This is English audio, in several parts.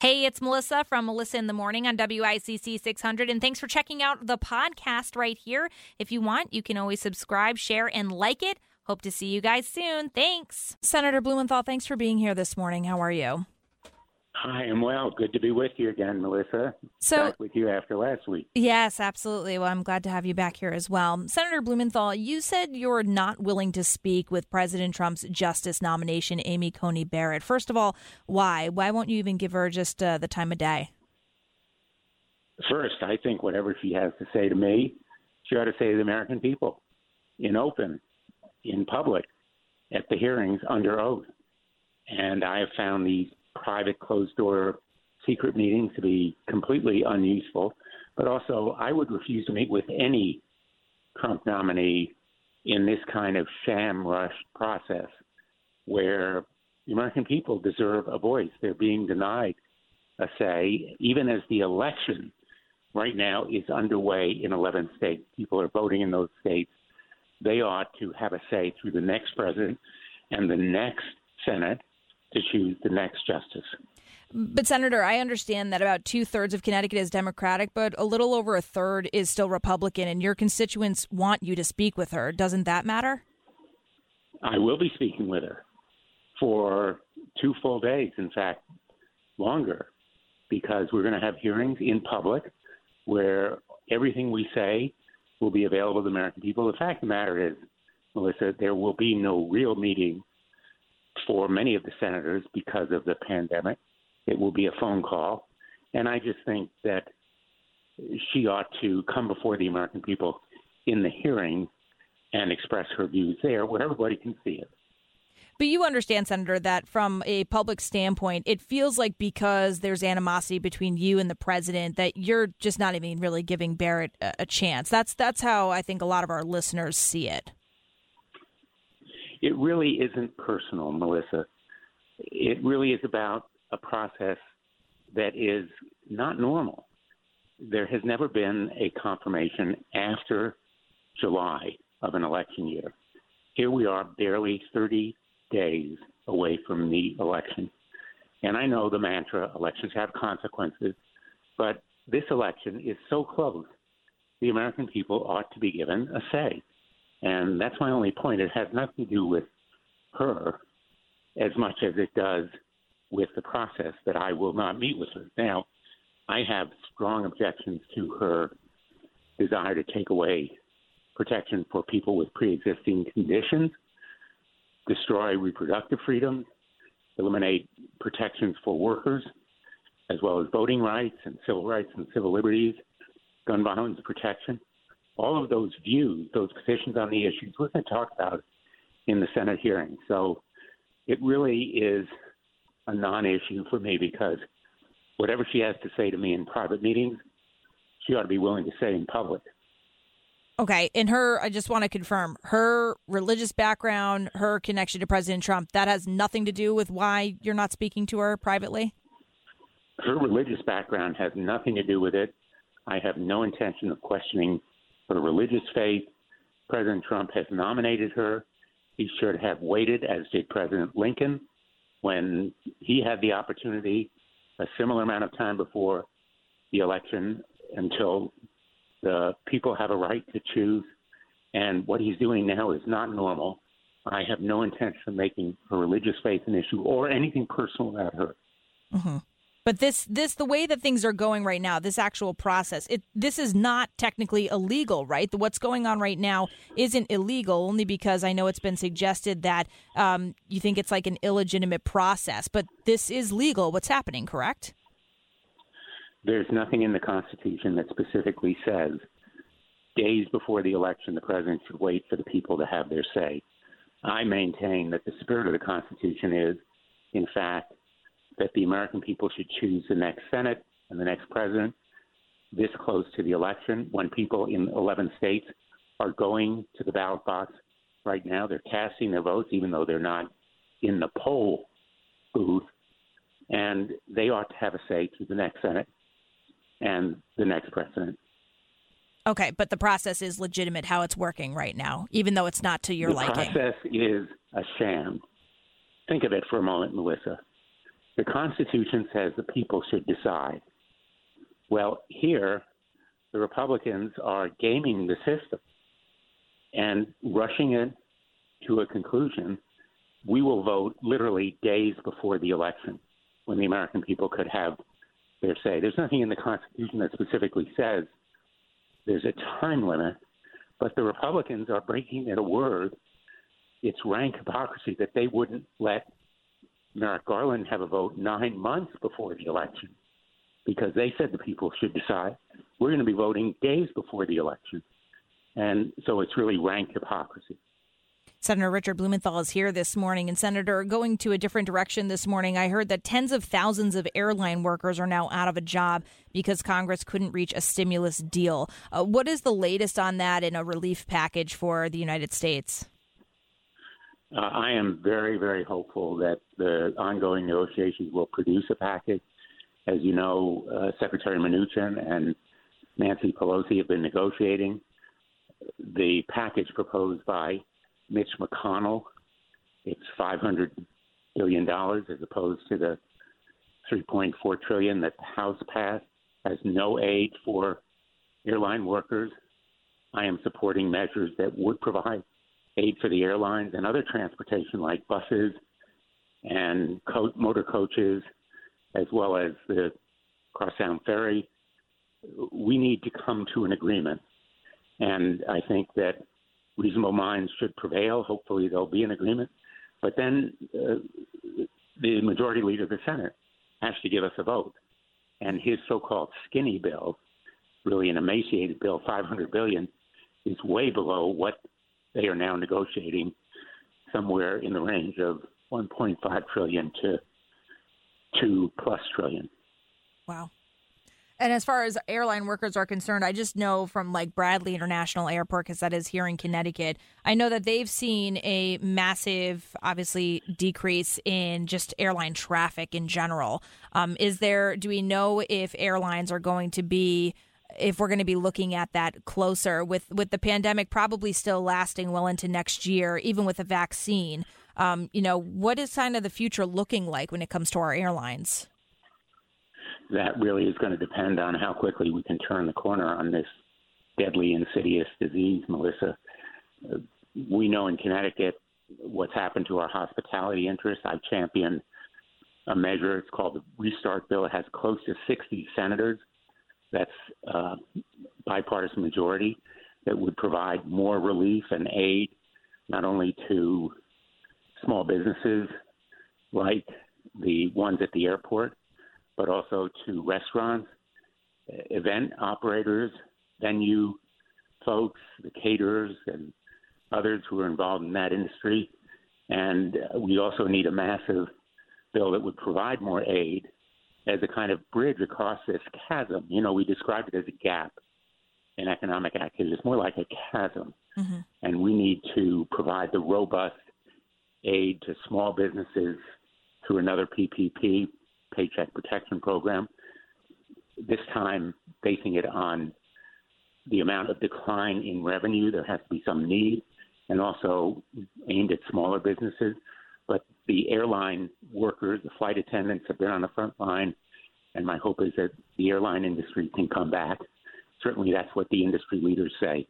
Hey, it's Melissa from Melissa in the Morning on WICC 600, and thanks for checking out the podcast right here. If you want, you can always subscribe, share, and like it. Hope to see you guys soon. Thanks. Senator Blumenthal, thanks for being here this morning. How are you? I am well. Good to be with you again, Melissa. Back with you after last week. Yes, absolutely. Well, I'm glad to have you back here as well. Senator Blumenthal, you said you're not willing to speak with President Trump's justice nomination, Amy Coney Barrett. First of all, why? Why won't you even give her just the time of day? First, I think whatever she has to say to me, she ought to say to the American people in open, in public, at the hearings under oath. And I have found these private, closed-door, secret meetings to be completely unuseful. But also, I would refuse to meet with any Trump nominee in this kind of sham rush process where the American people deserve a voice. They're being denied a say, even as the election right now is underway in 11 states. People are voting in those states. They ought to have a say through the next president and the next Senate to choose the next justice. But, Senator, I understand that about 2/3 of Connecticut is Democratic, but a little over a third is still Republican, and your constituents want you to speak with her. Doesn't that matter? I will be speaking with her for 2 full days, in fact, longer, because we're going to have hearings in public where everything we say will be available to the American people. The fact of the matter is, Melissa, there will be no real meeting for many of the senators because of the pandemic. It will be a phone call. And I just think that she ought to come before the American people in the hearing and express her views there where everybody can see it. But you understand, Senator, that from a public standpoint, it feels like because there's animosity between you and the president that you're just not even really giving Barrett a chance. That's how I think a lot of our listeners see it. It really isn't personal, Melissa. It really is about a process that is not normal. There has never been a confirmation after July of an election year. Here we are barely 30 days away from the election. And I know the mantra, elections have consequences, but this election is so close, the American people ought to be given a say. And that's my only point. It has nothing to do with her as much as it does with the process that I will not meet with her. Now, I have strong objections to her desire to take away protection for people with pre-existing conditions, destroy reproductive freedom, eliminate protections for workers, as well as voting rights and civil liberties, gun violence protection. All of those views, those positions on the issues, we're going to talk about in the Senate hearing. So it really is a non-issue for me because whatever she has to say to me in private meetings, she ought to be willing to say in public. Okay. And I just want to confirm, her religious background, her connection to President Trump, that has nothing to do with why you're not speaking to her privately? Her religious background has nothing to do with it. I have no intention of questioning her religious faith. President Trump has nominated her. He should have waited, as did President Lincoln, when he had the opportunity, a similar amount of time before the election, until the people have a right to choose. And what he's doing now is not normal. I have no intention of making her religious faith an issue or anything personal about her. Mm-hmm. But the way that things are going right now, this actual process, this is not technically illegal, right? What's going on right now isn't illegal, only because I know it's been suggested that you think it's like an illegitimate process. But this is legal, what's happening, correct? There's nothing in the Constitution that specifically says days before the election, the president should wait for the people to have their say. I maintain that the spirit of the Constitution is, in fact, that the American people should choose the next Senate and the next president this close to the election, when people in 11 states are going to the ballot box right now. They're casting their votes, even though they're not in the poll booth, and they ought to have a say to the next Senate and the next president. Okay, but the process is legitimate how it's working right now, even though it's not to your liking. The process is a sham. Think of it for a moment, Melissa. The Constitution says the people should decide. Well, here, the Republicans are gaming the system and rushing it to a conclusion. We will vote literally days before the election when the American people could have their say. There's nothing in the Constitution that specifically says there's a time limit, but the Republicans are breaking their word. It's rank hypocrisy that they wouldn't let Merrick Garland have a vote 9 months before the election because they said the people should decide. We're going to be voting days before the election. And so it's really rank hypocrisy. Senator Richard Blumenthal is here this morning. And Senator, going to a different direction this morning, I heard that tens of thousands of airline workers are now out of a job because Congress couldn't reach a stimulus deal. What is the latest on that in a relief package for the United States? I am very, very hopeful that the ongoing negotiations will produce a package. As you know, Secretary Mnuchin and Nancy Pelosi have been negotiating. The package proposed by Mitch McConnell, it's $500 billion as opposed to the $3.4 trillion that the House passed, has no aid for airline workers. I am supporting measures that would provide aid for the airlines and other transportation like buses and motor coaches, as well as the Crosstown Ferry. We need to come to an agreement. And I think that reasonable minds should prevail. Hopefully there'll be an agreement. But then the majority leader of the Senate has to give us a vote. And his so-called skinny bill, really an emaciated bill, $500 billion, is way below what they are now negotiating, somewhere in the range of $1.5 trillion to $2+ trillion. Wow. And as far as airline workers are concerned, I just know from like Bradley International Airport, because that is here in Connecticut, I know that they've seen a massive, obviously, decrease in just airline traffic in general. Do we know if airlines are going to be, if we're going to be looking at that closer with the pandemic probably still lasting well into next year, even with a vaccine? What is kind of the future looking like when it comes to our airlines? That really is going to depend on how quickly we can turn the corner on this deadly, insidious disease, Melissa. We know in Connecticut what's happened to our hospitality interests. I've championed a measure. It's called the Restart Bill. It has close to 60 senators. That's a bipartisan majority that would provide more relief and aid, not only to small businesses like the ones at the airport, but also to restaurants, event operators, venue folks, the caterers, and others who are involved in that industry. And we also need a massive bill that would provide more aid as a kind of bridge across this chasm. We described it as a gap in economic activity. It's more like a chasm. Mm-hmm. And we need to provide the robust aid to small businesses through another PPP, Paycheck Protection Program, this time basing it on the amount of decline in revenue. There has to be some need, and also aimed at smaller businesses. But the airline workers, the flight attendants have been on the front line, and my hope is that the airline industry can come back. Certainly that's what the industry leaders say.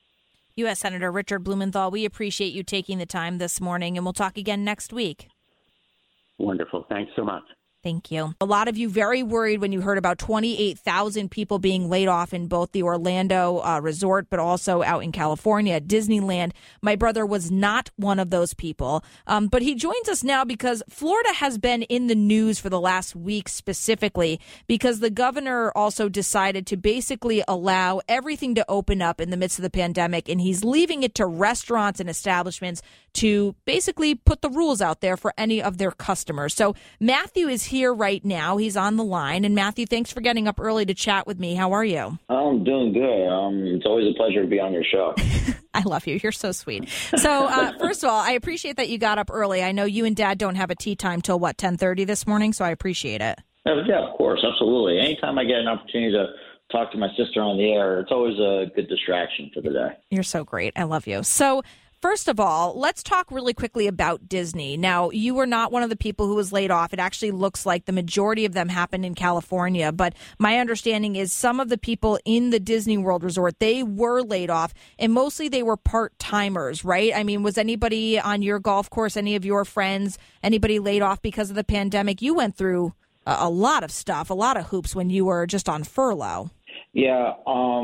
U.S. Senator Richard Blumenthal, we appreciate you taking the time this morning, and we'll talk again next week. Wonderful. Thanks so much. Thank you. A lot of you very worried when you heard about 28,000 people being laid off in both the Orlando resort, but also out in California at Disneyland. My brother was not one of those people, but he joins us now because Florida has been in the news for the last week specifically because the governor also decided to basically allow everything to open up in the midst of the pandemic, and he's leaving it to restaurants and establishments to basically put the rules out there for any of their customers. So Matthew is here right now. He's on the line. And Matthew, thanks for getting up early to chat with me. How are you? I'm doing good. It's always a pleasure to be on your show. I love you. You're so sweet. So first of all, I appreciate that you got up early. I know you and Dad don't have a tea time till 10:30 this morning, so I appreciate it. Yeah, of course. Absolutely. Anytime I get an opportunity to talk to my sister on the air, it's always a good distraction for the day. You're so great. I love you. So First of all, let's talk really quickly about Disney. Now, you were not one of the people who was laid off. It actually looks like the majority of them happened in California. But my understanding is some of the people in the Disney World Resort, they were laid off, and mostly they were part-timers, right? I mean, was anybody on your golf course, any of your friends, anybody laid off because of the pandemic? You went through a lot of stuff, a lot of hoops when you were just on furlough. Yeah,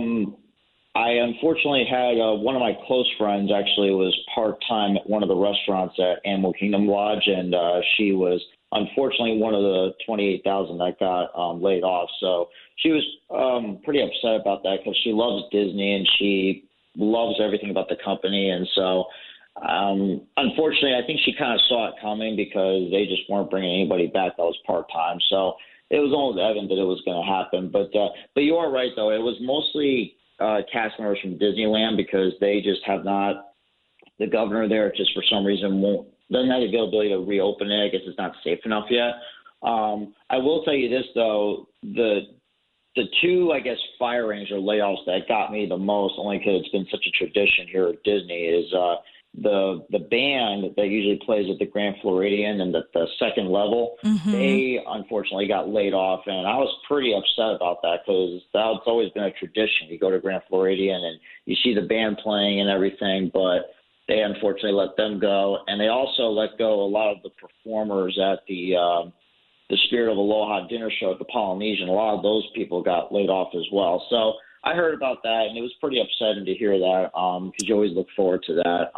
I unfortunately had one of my close friends actually was part-time at one of the restaurants at Animal Kingdom Lodge, and she was unfortunately one of the 28,000 that got laid off. So she was pretty upset about that because she loves Disney and she loves everything about the company. And so unfortunately, I think she kind of saw it coming because they just weren't bringing anybody back that was part-time. So it was almost evident that it was going to happen. But you are right, though. It was mostly cast members from Disneyland because they just have not – the governor there just for some reason doesn't have the availability to reopen it. I guess it's not safe enough yet. I will tell you this, though. The two, I guess, firings or layoffs that got me the most, only because it's been such a tradition here at Disney, is the band that usually plays at the Grand Floridian and the second level, they unfortunately got laid off. And I was pretty upset about that because that's always been a tradition. You go to Grand Floridian and you see the band playing and everything, but they unfortunately let them go. And they also let go a lot of the performers at the Spirit of Aloha dinner show at the Polynesian. A lot of those people got laid off as well. So I heard about that, and it was pretty upsetting to hear that because you always look forward to that.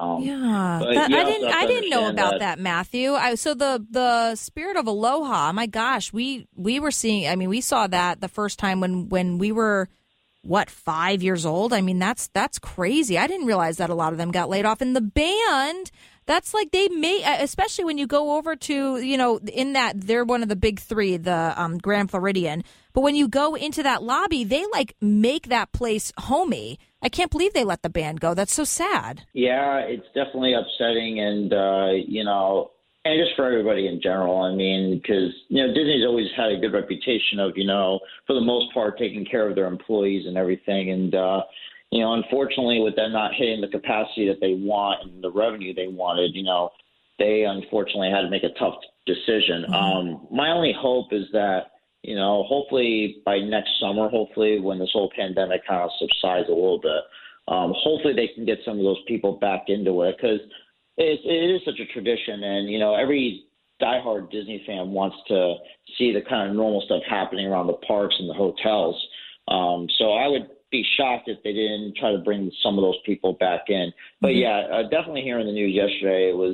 I didn't know about that, Matthew. So the Spirit of Aloha, my gosh, we were seeing. I mean, we saw that the first time when we were 5 years old. I mean, that's crazy. I didn't realize that a lot of them got laid off. And the band, that's like they may, especially when you go over to, in that they're one of the big three, the Grand Floridian. But when you go into that lobby, they like make that place homey. I can't believe they let the band go. That's so sad. Yeah, it's definitely upsetting. And, and just for everybody in general. I mean, because, Disney's always had a good reputation of, for the most part, taking care of their employees and everything. And, unfortunately, with them not hitting the capacity that they want and the revenue they wanted, they unfortunately had to make a tough decision. My only hope is that, hopefully by next summer, when this whole pandemic kind of subsides a little bit, hopefully they can get some of those people back into it because it is such a tradition. And, every diehard Disney fan wants to see the kind of normal stuff happening around the parks and the hotels. So I would be shocked if they didn't try to bring some of those people back in. But definitely hearing the news yesterday, it was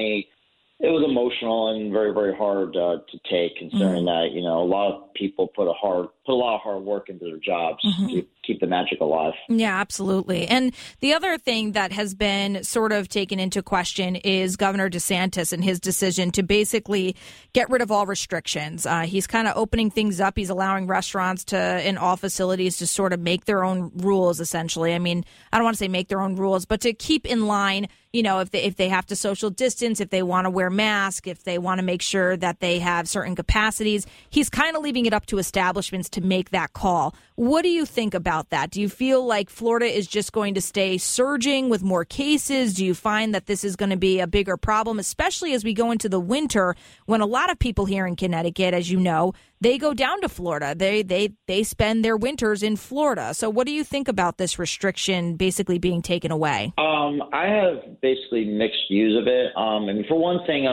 emotional and very, very hard to take, considering that, a lot of people put a lot of hard work into their jobs to keep the magic alive. Yeah, absolutely. And the other thing that has been sort of taken into question is Governor DeSantis and his decision to basically get rid of all restrictions. He's kind of opening things up. He's allowing restaurants in all facilities to sort of make their own rules, essentially. I mean, I don't want to say make their own rules, but to keep in line, if they have to social distance, if they want to wear masks, if they want to make sure that they have certain capacities. He's kind of leaving it up to establishments to make that call. What do you think about that? Do you feel like Florida is just going to stay surging with more cases? Do you find that this is going to be a bigger problem, especially as we go into the winter when a lot of people here in Connecticut, as you know, they go down to Florida. They spend their winters in Florida. So what do you think about this restriction basically being taken away? I have basically mixed views of it. For one thing,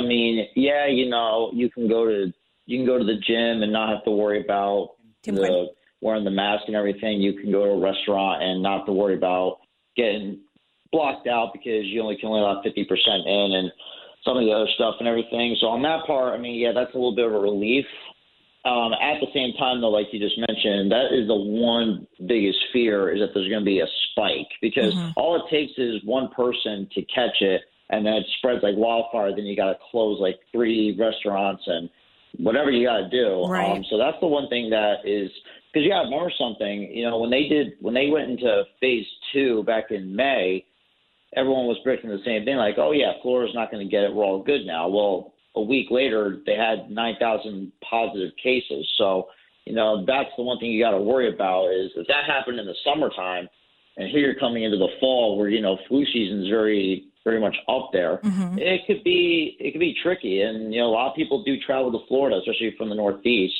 you can go to the gym and not have to worry about wearing the mask and everything. You can go to a restaurant and not have to worry about getting blocked out because you can only allow 50% in and some of the other stuff and everything. So on that part, that's a little bit of a relief. At the same time, though, like you just mentioned, that is the one biggest fear is that there's going to be a spike because all it takes is one person to catch it and then it spreads like wildfire. Then you got to close like 3 restaurants and whatever you got to do. Right. So that's the one thing that is because you got to remember something. When they went into phase 2 back in May, everyone was predicting the same thing, like, oh yeah, Florida's not going to get it. We're all good now. Well, a week later, they had 9,000 positive cases. So, that's the one thing you got to worry about is if that happened in the summertime and here you're coming into the fall where, flu season is very very much up there, it could be tricky. And, a lot of people do travel to Florida, especially from the Northeast.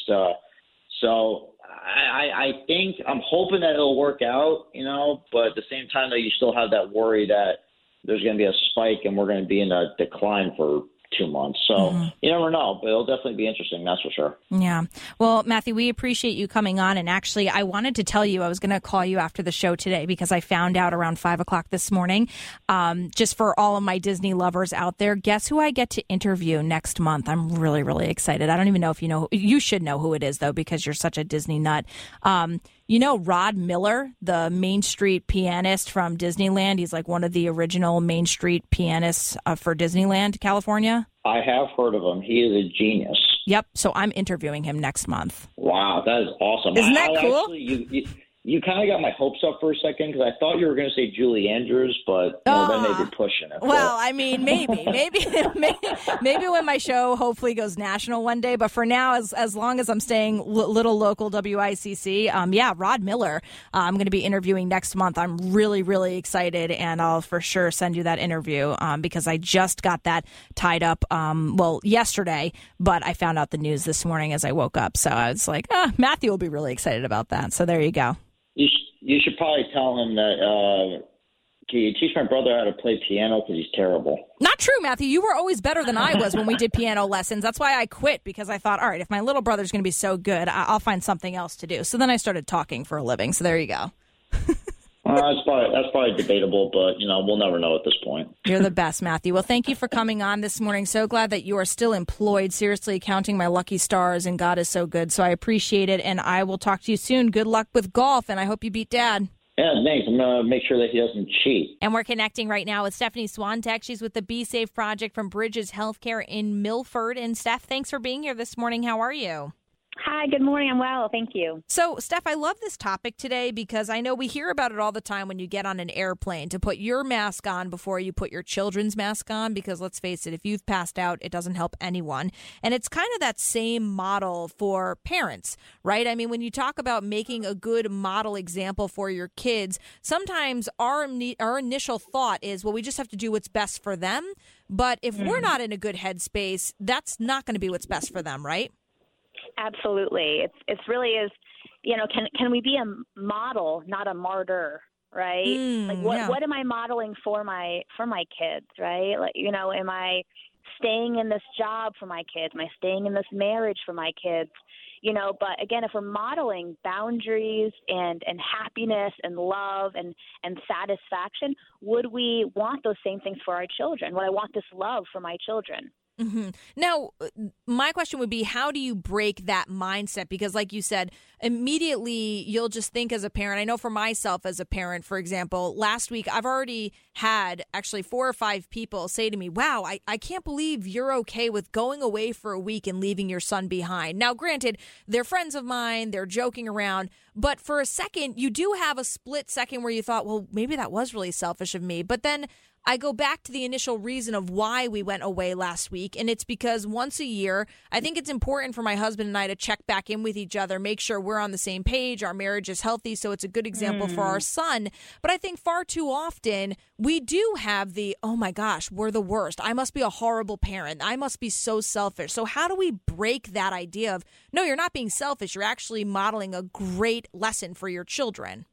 So I think I'm hoping that it'll work out, but at the same time, though, you still have that worry that there's going to be a spike and we're going to be in a decline for 2 months. So you never know, but it'll definitely be interesting. That's for sure. Yeah. Well, Matthew, we appreciate you coming on. And actually, I wanted to tell you, I was going to call you after the show today because I found out around 5 o'clock this morning, just for all of my Disney lovers out there, guess who I get to interview next month? I'm really, really excited. I don't even know if you know. You should know who it is, though, because you're such a Disney nut. You know Rod Miller, the Main Street pianist from Disneyland? He's like one of the original Main Street pianists for Disneyland, California. I have heard of him. He is a genius. Yep. So I'm interviewing him next month. Wow, that is awesome. Isn't that cool? Actually, you kind of got my hopes up for a second because I thought you were going to say Julie Andrews, but then they'd be pushing it. Well, I mean, maybe when my show hopefully goes national one day. But for now, as long as I'm staying little local WICC, Rod Miller, I'm going to be interviewing next month. I'm really, really excited, and I'll for sure send you that interview because I just got that tied up, yesterday, but I found out the news this morning as I woke up. So I was like, Matthew will be really excited about that. So there you go. You should probably tell him that, can you teach my brother how to play piano because he's terrible. Not true, Matthew. You were always better than I was when we did piano lessons. That's why I quit, because I thought, all right, if my little brother's going to be so good, I'll find something else to do. So then I started talking for a living. So there you go. That's probably debatable, but, we'll never know at this point. You're the best, Matthew. Well, thank you for coming on this morning. So glad that you are still employed. Seriously, counting my lucky stars, and God is so good. So I appreciate it, and I will talk to you soon. Good luck with golf, and I hope you beat Dad. Yeah, thanks. I'm going to make sure that he doesn't cheat. And we're connecting right now with Stephanie Swantek. She's with the Be Safe Project from Bridges Healthcare in Milford. And Steph, thanks for being here this morning. How are you? Hi, good morning. I'm well. Thank you. So, Steph, I love this topic today because I know we hear about it all the time when you get on an airplane, to put your mask on before you put your children's mask on, because let's face it, if you've passed out, it doesn't help anyone. And it's kind of that same model for parents, right? I mean, when you talk about making a good model example for your kids, sometimes our initial thought is, well, we just have to do what's best for them. But if we're not in a good headspace, that's not going to be what's best for them, right? Absolutely. It's really is, can we be a model, not a martyr, right? What am I modeling for my kids, right? Am I staying in this job for my kids? Am I staying in this marriage for my kids? But again, if we're modeling boundaries and happiness and love and satisfaction, would we want those same things for our children? Would I want this love for my children? Mm-hmm. Now, my question would be, how do you break that mindset? Because like you said, immediately you'll just think as a parent. I know for myself as a parent, for example, last week I've already had actually 4 or 5 people say to me, wow, I can't believe you're okay with going away for a week and leaving your son behind. Now, granted, they're friends of mine, they're joking around, but for a second, you do have a split second where you thought, well, maybe that was really selfish of me. But then I go back to the initial reason of why we went away last week, and it's because once a year, I think it's important for my husband and I to check back in with each other, make sure we're on the same page, our marriage is healthy, so it's a good example for our son. But I think far too often, we do have the, oh my gosh, we're the worst. I must be a horrible parent. I must be so selfish. So how do we break that idea of, no, you're not being selfish, you're actually modeling a great lesson for your children?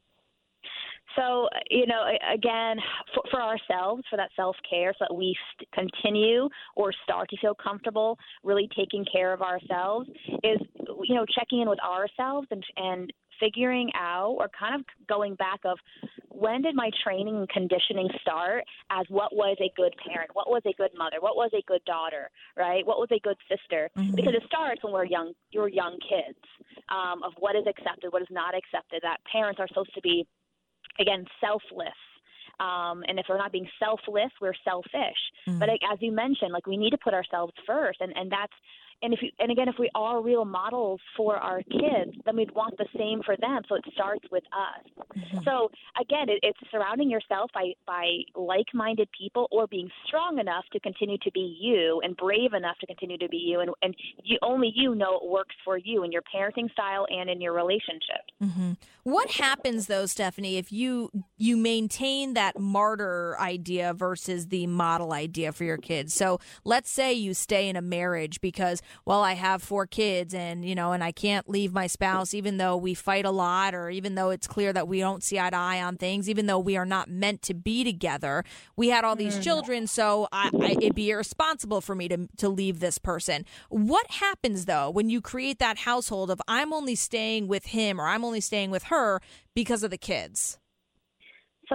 So, again, for ourselves, for that self-care, so that we continue or start to feel comfortable really taking care of ourselves is, checking in with ourselves and figuring out, or kind of going back of, when did my training and conditioning start as what was a good parent, what was a good mother, what was a good daughter, right? What was a good sister? Mm-hmm. Because it starts when you're young kids, of what is accepted, what is not accepted, that parents are supposed to be, again, selfless. And if we're not being selfless, we're selfish. Mm-hmm. But as you mentioned, we need to put ourselves first. And that's, if we are real models for our kids, then we'd want the same for them. So it starts with us. Mm-hmm. So again, it's surrounding yourself by like-minded people, or being strong enough to continue to be you and brave enough to continue to be you. And only you know it works for you in your parenting style and in your relationship. Mm-hmm. What happens, though, Stephanie, if you maintain that martyr idea versus the model idea for your kids? So let's say you stay in a marriage because, well, I have 4 kids and I can't leave my spouse even though we fight a lot, or even though it's clear that we don't see eye to eye on things, even though we are not meant to be together. We had all these children, so it'd be irresponsible for me to leave this person. What happens, though, when you create that household of I'm only staying with him or I'm only staying with her because of the kids? So,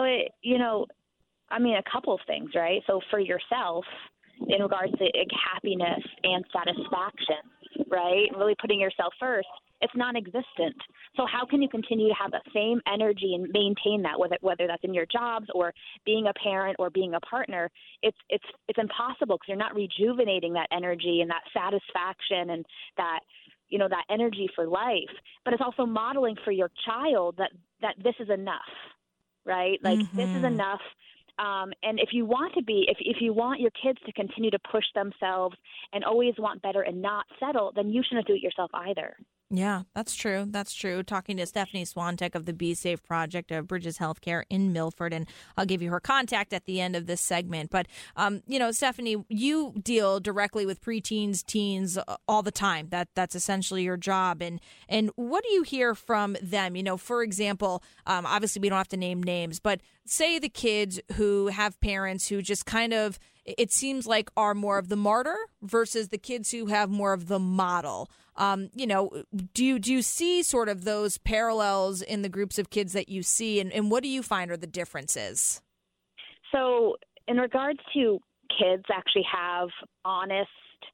a couple of things, right? So for yourself, in regards to happiness and satisfaction, right? Really putting yourself first, it's non-existent. So how can you continue to have that same energy and maintain that, whether that's in your jobs or being a parent or being a partner? It's impossible, because you're not rejuvenating that energy and that satisfaction and that that energy for life. But it's also modeling for your child that this is enough, right? Like This is enough. And if you want if you want your kids to continue to push themselves and always want better and not settle, then you shouldn't do it yourself either. Yeah, that's true. That's true. Talking to Stephanie Swantek of the Be Safe Project of Bridges Healthcare in Milford, and I'll give you her contact at the end of this segment. But, Stephanie, you deal directly with preteens, teens all the time. That's essentially your job. And what do you hear from them? For example, obviously we don't have to name names, but say the kids who have parents who just kind of, it seems like, are more of the martyr versus the kids who have more of the model. Do you see sort of those parallels in the groups of kids that you see, and what do you find are the differences? So in regards to kids actually have honest,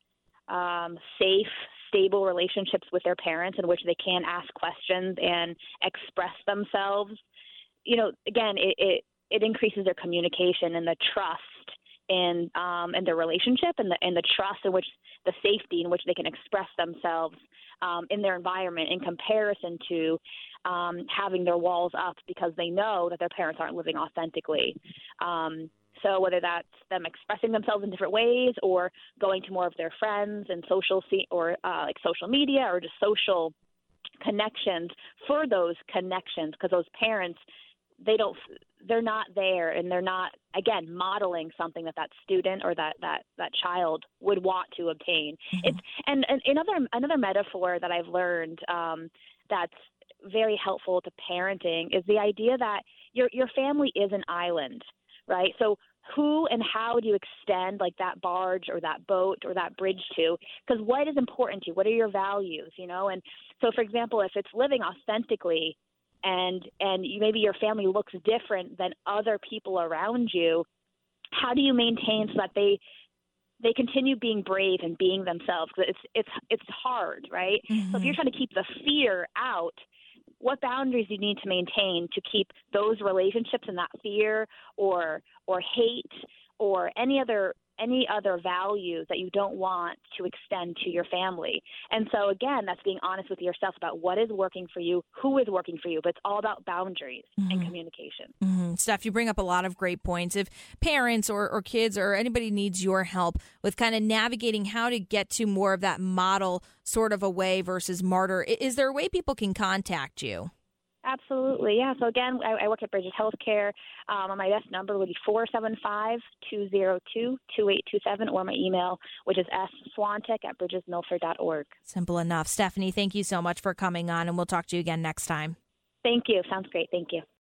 safe, stable relationships with their parents in which they can ask questions and express themselves, again, it increases their communication and the trust in their relationship, and the trust in which, the safety in which they can express themselves in their environment, in comparison to having their walls up because they know that their parents aren't living authentically. So whether that's them expressing themselves in different ways, or going to more of their friends and social like social media, or just social connections for those connections, because those parents, they're not there, and they're not, again, modeling something that student or that child would want to obtain. Mm-hmm. And another metaphor that I've learned that's very helpful to parenting is the idea that your family is an island, right? So who and how do you extend like that barge or that boat or that bridge to? Because what is important to you? What are your values? And so, for example, if it's living authentically, and maybe your family looks different than other people around you, how do you maintain so that they continue being brave and being themselves? It's hard, right? Mm-hmm. So if you're trying to keep the fear out, what boundaries do you need to maintain to keep those relationships and that fear or hate or any other values that you don't want to extend to your family? And so, again, that's being honest with yourself about what is working for you, who is working for you, but it's all about boundaries and communication. Mm-hmm. Steph, you bring up a lot of great points. If parents or kids or anybody needs your help with kind of navigating how to get to more of that model sort of a way versus martyr, is there a way people can contact you? Absolutely, yeah. So again, I work at Bridges Healthcare. My desk number would be 475-202-2827, or my email, which is swantek@bridgesmilford.org. Simple enough. Stephanie, thank you so much for coming on, and we'll talk to you again next time. Thank you. Sounds great. Thank you.